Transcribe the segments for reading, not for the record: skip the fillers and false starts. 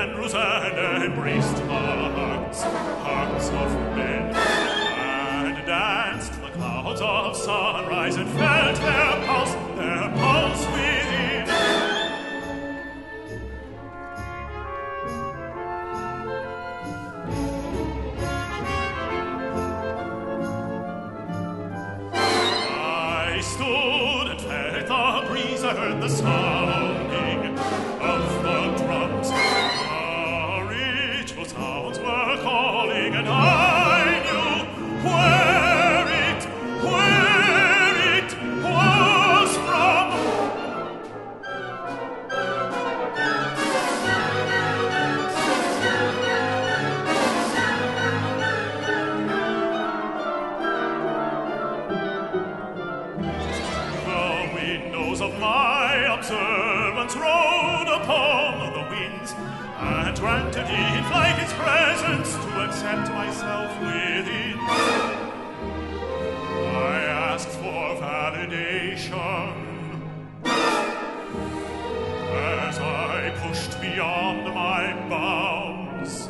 Andrews and embraced hearts of men, and danced the clouds of sunrise and felt their pulse within. I stood and felt the breeze, I heard the sounding of the drums. The ritual sounds were calling, and I knew where it was from. The windows of my observance rode upon the winds, and granted in flight its presence to accept myself within. I asked for validation as I pushed beyond my bounds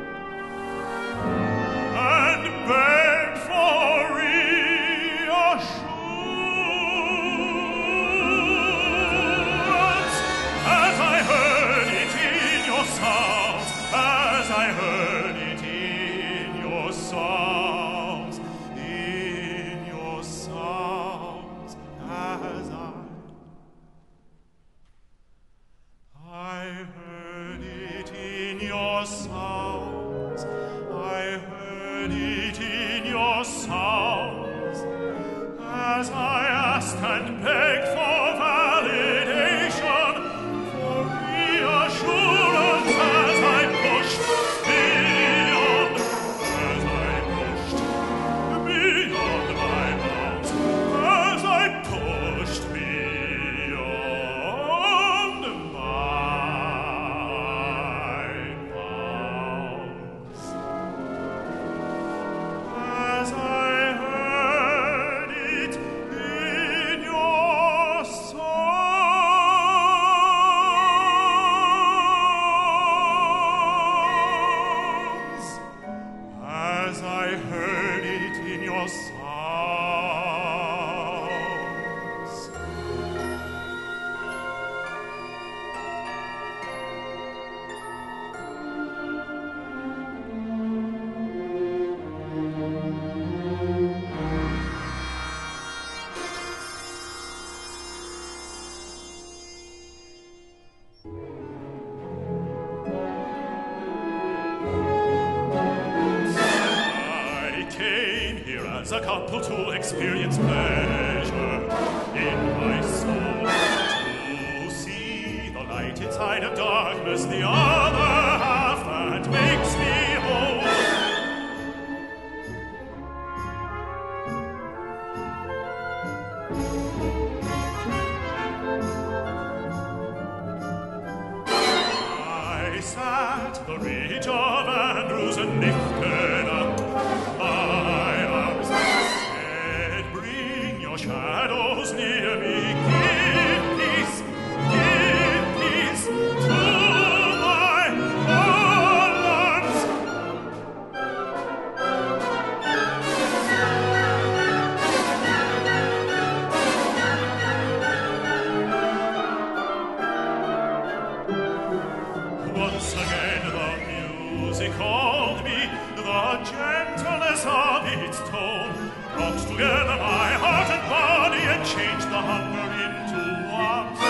and begged for reassurance as I heard it in your songs, as I heard it in your songs, in your songs, as I heard it in your songs, I heard it in your songs, as I asked and begged for validation, for reassurance, as I pushed beyond, as I pushed beyond my bounds, as I pushed beyond my bounds, as I heard it in your songs. As I heard it in your songs. I came here as a couple to experience pleasure in my soul, to see the light inside of darkness, the other half that makes me whole. I sat the ridge of Andrews and lifted up my arms, said, bring your shadows near me, give peace to my alarms. Once again the music called me, the gentleness of its tone brought together my heart and body and changed the hunger into warmth.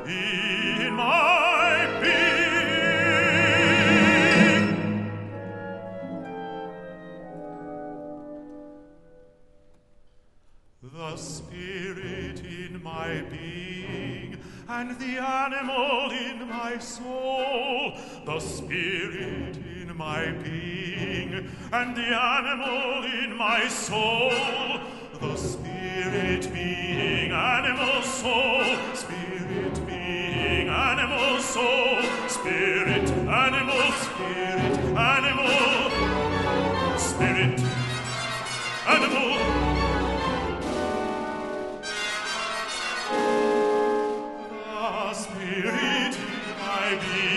in my being. The spirit in my being, and the animal in my soul. The spirit in my being, and the animal in my soul. The spirit being, animal, soul. Spirit being, animal, soul. Spirit, animal, spirit, animal. Spirit, animal. The spirit in my being,